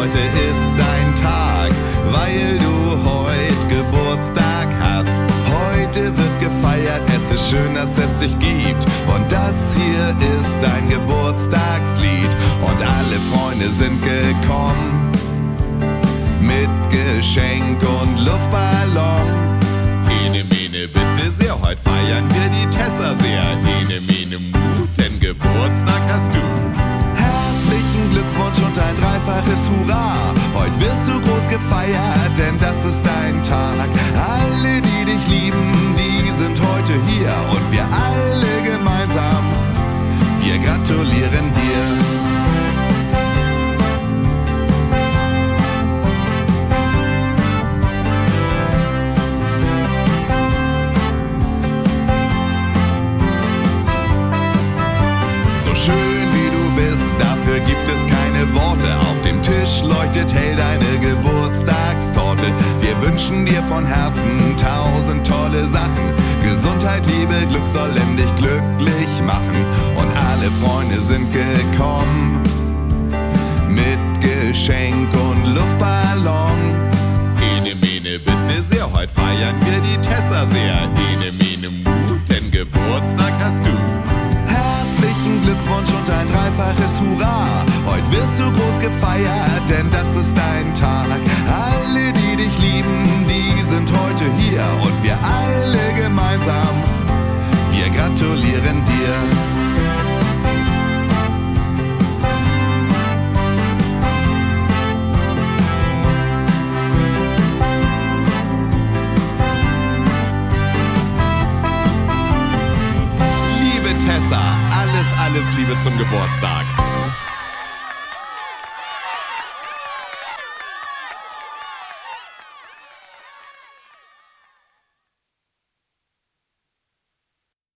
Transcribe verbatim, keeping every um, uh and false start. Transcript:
heute ist dein Tag, weil du heute Geburtstag hast. Heute wird gefeiert, es ist schön, dass es dich gibt. Und das hier ist dein Geburtstagslied. Und alle Freunde sind gekommen mit Geschenk und Luftballon. Ene, mene, bitte sehr, heute feiern wir die Tessa sehr. Ene, mene, mu, denn Geburtstag hast du. Herzlichen Glückwunsch und ein dreifaches Hurra. Heute wirst du groß gefeiert, denn das ist dein Tag. Alle, die dich lieben, die sind heute hier. Und wir alle gemeinsam, wir gratulieren dir. Schön wie du bist, dafür gibt es keine Worte. Auf dem Tisch leuchtet hell deine Geburtstagstorte. Wir wünschen dir von Herzen tausend tolle Sachen. Gesundheit, Liebe, Glück sollen dich glücklich machen. Und alle Freunde sind gekommen mit Geschenk und Luftballon. Ene, mene, bitte sehr, heute feiern wir die Tessa sehr. Ene, mene, mu, denn Geburtstag hast du. Herzlichen Glückwunsch und ein dreifaches Hurra. Heute wirst du groß gefeiert, denn das ist dein Tag. Alle, die dich lieben, die sind heute hier. Und wir alle gemeinsam, wir gratulieren dir. Tessa, alles, alles Liebe zum Geburtstag.